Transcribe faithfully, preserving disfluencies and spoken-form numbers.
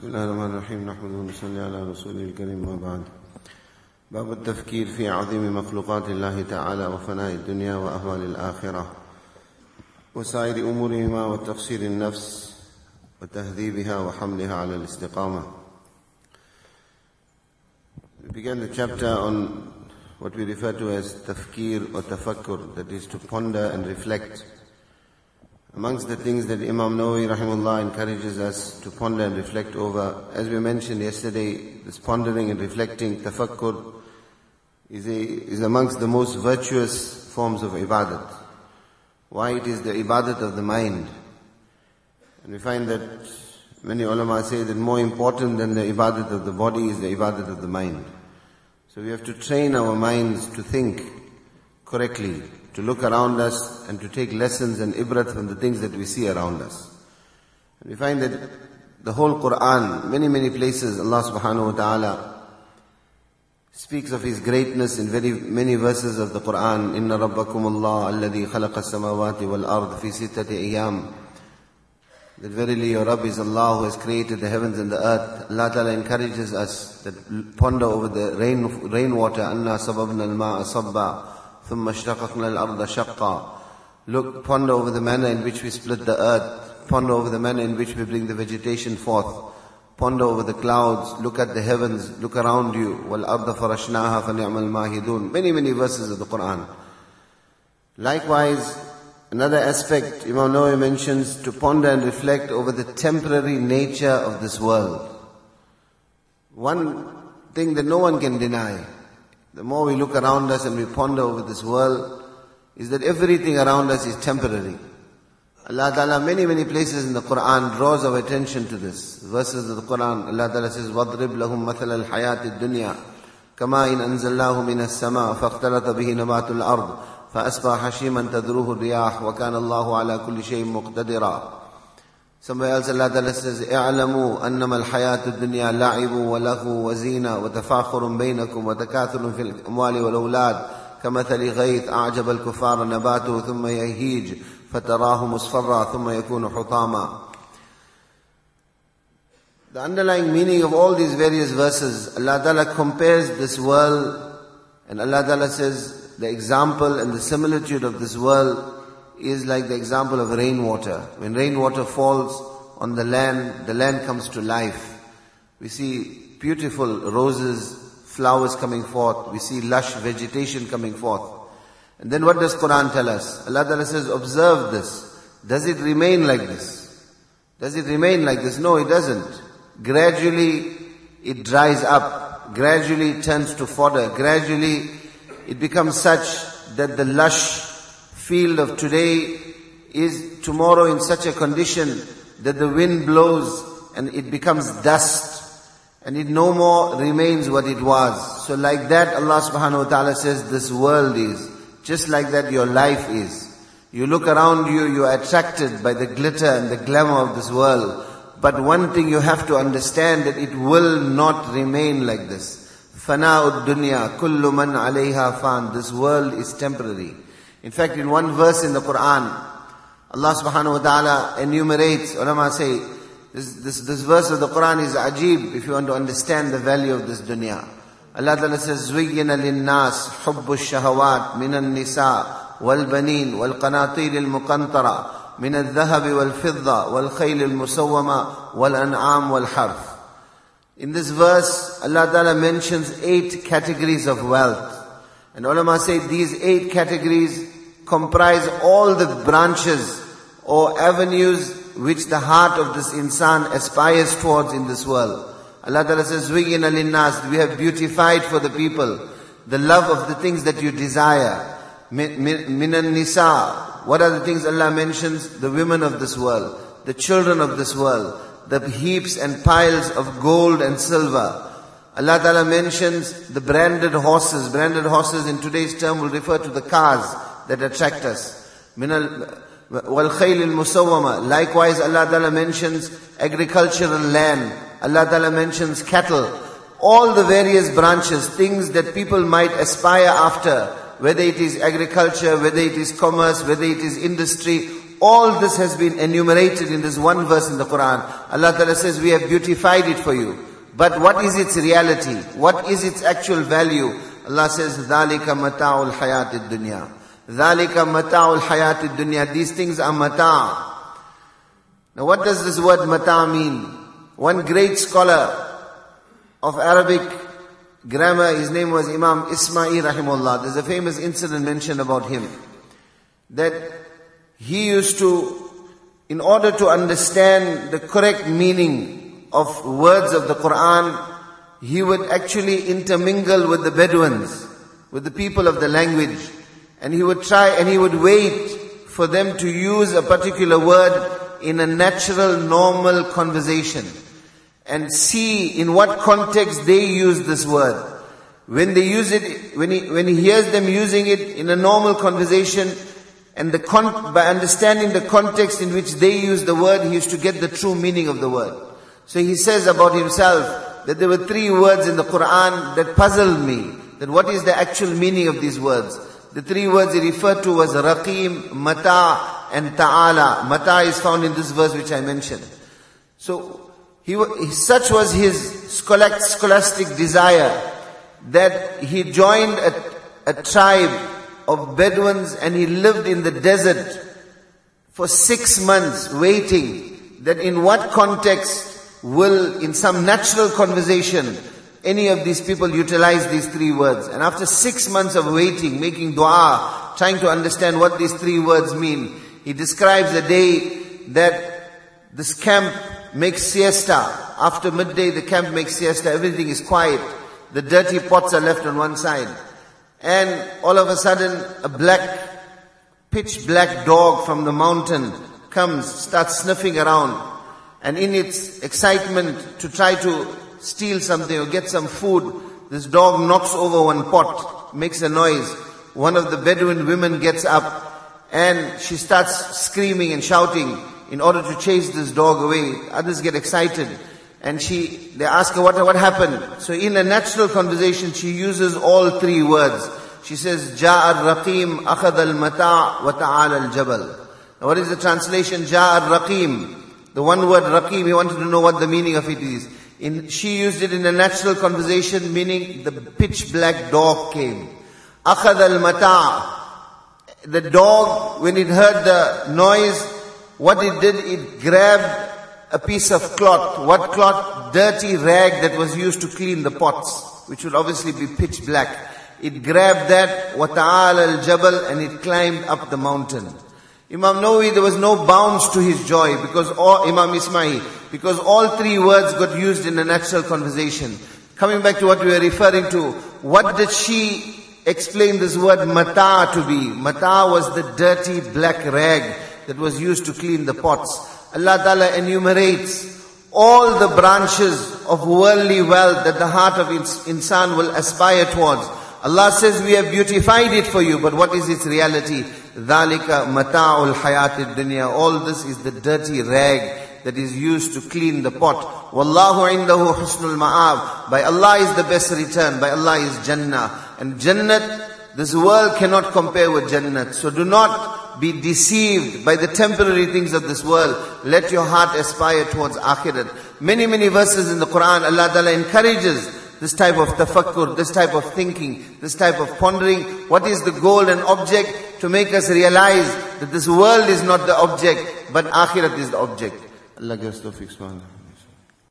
بسم الله الرحمن الرحيم نحمده ونصلي على رسوله الكريم وبعد. باب التفكير في عظيم مخلوقات الله تعالى وفناء الدنيا وأهوال الآخرة وسائر أمورهما وتقصير النفس وتهذيبها وحملها على الاستقامة. We began the chapter on what we refer to as tafkir or tafakkur, that is to ponder and reflect. Amongst the things that Imam Nawawi rahimahullah encourages us to ponder and reflect over, as we mentioned yesterday, this pondering and reflecting, tafakkur, is, a, is amongst the most virtuous forms of ibadat. Why? It is the ibadat of the mind. And we find that many ulama say that more important than the ibadat of the body is the ibadat of the mind. So we have to train our minds to think correctly, to look around us and to take lessons and ibrat from the things that we see around us. And we find that the whole Quran, many, many places, Allah subhanahu wa ta'ala speaks of His greatness in very many verses of the Quran. Inna rabbakum Allah alladhi khalaqa as-samawati wal ard fi sittati ayyam. That verily your Rabb is Allah who has created the heavens and the earth. Allah ta'ala encourages us that ponder over the rain, rainwater. Anna sababna al-ma'a sabba. ثُمَّ اشْتَقَقْنَا الْأَرْضَ شَقًّا. Look, ponder over the manner in which we split the earth. Ponder over the manner in which we bring the vegetation forth. Ponder over the clouds. Look at the heavens. Look around you. وَالْأَرْضَ فَرَشْنَاهَا فَنِعْمَ الْمَاهِدُونَ. Many, many verses of the Quran. Likewise, another aspect Imam Nawawi mentions, to ponder and reflect over the temporary nature of this world. One thing that no one can deny, the more we look around us and we ponder over this world, is that everything around us is temporary. Allah Ta'ala many, many places in the Quran draws our attention to this. Verses of the Quran, Allah Ta'ala says, وَاضْرِبْ لَهُمْ مَثَلَ الْحَيَاةِ الدُّنْيَا كَمَا إِنْ أَنزَلْنَاهُ مِنَ السَّمَاءِ فَاخْتَلَطَ بِهِ نَبَاتُ الْأَرْضِ فَأَصْبَحَ حَشِيمًا تَذْرُوهُ الرِّيَاحُ وَكَانَ اللَّهُ عَلَى كُلِّ شَيْءٍ مُقْتَدِرًا. Somewhere else Allah Ta'ala says, اعلموا أنما الحياة الدنيا لعب ولهو وزينة وتفاخر بينكم وتكاثر في الأموال والأولاد كمثل غيث أعجب الكفار نباته ثم يهيج فتراه مصفرا ثم يكون حطاما. The underlying meaning of all these various verses, Allah Ta'ala compares this world, and Allah Ta'ala says the example and the similitude of this world is like the example of rainwater. When rainwater falls on the land, the land comes to life. We see beautiful roses, flowers coming forth. We see lush vegetation coming forth. And then what does Quran tell us? Allah Ta'ala says, observe this. Does it remain like this? Does it remain like this? No, it doesn't. Gradually it dries up. Gradually it turns to fodder. Gradually it becomes such that the lush field of today is tomorrow in such a condition that the wind blows and it becomes dust and it no more remains what it was. So like that, Allah subhanahu wa ta'ala says this world is. Just like that your life is. You look around you, you are attracted by the glitter and the glamour of this world. But one thing you have to understand, that it will not remain like this. فَنَاءُ الدُّنْيَا كُلُّ مَنْ عَلَيْهَا فَانٍ. This world is temporary. In fact, in one verse in the Quran, Allah subhanahu wa ta'ala enumerates, ulama say, this, this, this verse of the Quran is ajib if you want to understand the value of this dunya. Allah ta'ala says, زُيِّنَ لِلنَّاسِ حُبُّ الشَّهَوَاتِ مِنَ النِّسَاءِ وَالْبَنِينَ وَالْقَنَاطِيرِ الْمُقَنْطَرَةِ مِنَ الذَّهَبِ وَالْفِضَّةِ وَالْخَيْلِ الْمُسَوَّمَةِ وَالْأَنْعَامِ وَالْحَرْثِ. In this verse, Allah ta'ala mentions eight categories of wealth. And ulama say these eight categories comprise all the branches or avenues which the heart of this insan aspires towards in this world. Allah Ta'ala says, وَيِّنَ لِلنَّاسِ. We have beautified for the people the love of the things that you desire. مِنَ النِّسَاءِ. What are the things Allah mentions? The women of this world, the children of this world, the heaps and piles of gold and silver. Allah Ta'ala mentions the branded horses. Branded horses in today's term will refer to the cars that attract us. Minal wal khayl al musawwama. Likewise, Allah Ta'ala mentions agricultural land. Allah Ta'ala mentions cattle. All the various branches, things that people might aspire after, whether it is agriculture, whether it is commerce, whether it is industry, all this has been enumerated in this one verse in the Quran. Allah Ta'ala says, we have beautified it for you. But what is its reality? What is its actual value? Allah says, ذَلِكَ مَتَاعُ الْحَيَاةِ الدُّنْيَا. ذَلِكَ مَتَاعُ الْحَيَاةِ الدُّنْيَا. These things are mata'. Now what does this word mata' mean? One great scholar of Arabic grammar, his name was Imam Ismail rahimahullah. There's a famous incident mentioned about him. That he used to, in order to understand the correct meaning of words of the Quran, he would actually intermingle with the Bedouins, with the people of the language. And he would try and he would wait for them to use a particular word in a natural, normal conversation. And see in what context they use this word. When they use it, when he, when he hears them using it in a normal conversation, and the con- by understanding the context in which they use the word, he used to get the true meaning of the word. So he says about himself that there were three words in the Quran that puzzled me. That what is the actual meaning of these words? The three words he referred to was Raqim, Mata' and Ta'ala. Mata' is found in this verse which I mentioned. So, he, such was his scholastic desire that he joined a, a tribe of Bedouins and he lived in the desert for six months waiting that in what context will, in some natural conversation, any of these people utilize these three words. And after six months of waiting, making dua, trying to understand what these three words mean, he describes a day that this camp makes siesta. After midday, the camp makes siesta. Everything is quiet. The dirty pots are left on one side. And all of a sudden, a black, pitch black dog from the mountain comes, starts sniffing around. And in its excitement to try to steal something or get some food, this dog knocks over one pot, makes a noise. One of the Bedouin women gets up and she starts screaming and shouting in order to chase this dog away. Others get excited and she, they ask her what, what happened. So in a natural conversation, she uses all three words. She says, Ja'a al-Raqim, akhad al-Mata' wa ta'ala al-Jabal. Now what is the translation? Ja'a al-Raqim. The one word Raqim, he wanted to know what the meaning of it is. In, she used it in a natural conversation, meaning the pitch black dog came. Akhad al-Mata'. The dog, when it heard the noise, what it did, it grabbed a piece of cloth. What cloth? Dirty rag that was used to clean the pots, which would obviously be pitch black. It grabbed that, wa ta'ala al-Jabal, and it climbed up the mountain. Imam Nawawi, there was no bounds to his joy, because all, Imam Ismail, because all three words got used in a natural conversation. Coming back to what we were referring to, what did she explain this word mata to be? Mata was the dirty black rag that was used to clean the pots. Allah Ta'ala enumerates all the branches of worldly wealth that the heart of insan will aspire towards. Allah says, we have beautified it for you, but what is its reality? ذَلِكَ مَتَاعُ الْحَيَاةِ الدُّنْيَا. All this is the dirty rag that is used to clean the pot. وَاللَّهُ عِنْدَهُ حُسْنُ الْمَآبِ. By Allah is the best return. By Allah is Jannah. And Jannat, this world cannot compare with Jannat. So do not be deceived by the temporary things of this world. Let your heart aspire towards Akhirat. Many, many verses in the Quran, Allah Ta'ala encourages this type of tafakkur, this type of thinking, this type of pondering. What is the goal and object? To make us realize that this world is not the object, but Akhirat is the object. Allah gives tawfiq, subhanallah.